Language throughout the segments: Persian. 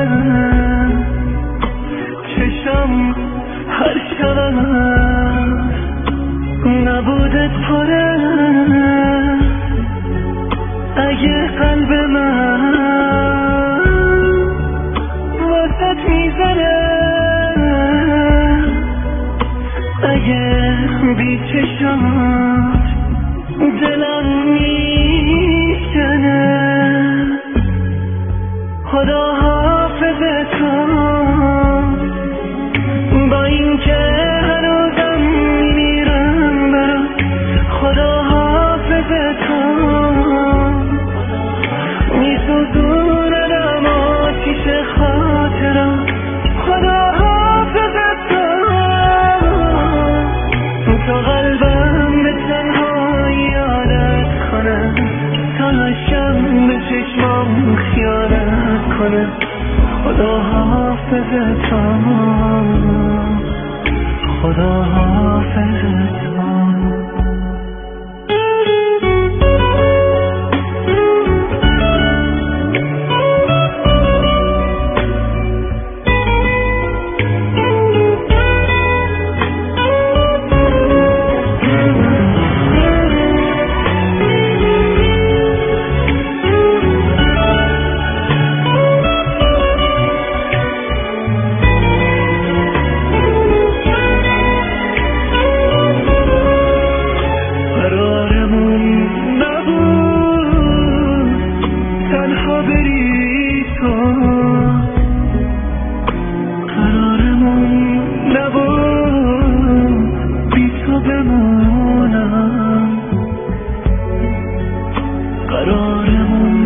چشم هر شبم نبودت پره اگه قلب من واسط میزنه اگه بی چشمات دلم میشنه خدا حافظت کن با این که هنوزم میمیرم برات خدا حافظت کن میسوزونم آتیش خاطرم خدا حافظت کن تا قلبم به تنهایی عادت کنه تا شب به چشمام خیانت کنه خدا حافظت کن خدا حافظت کن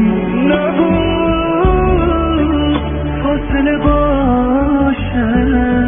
قرارمون نبود فاصله باشه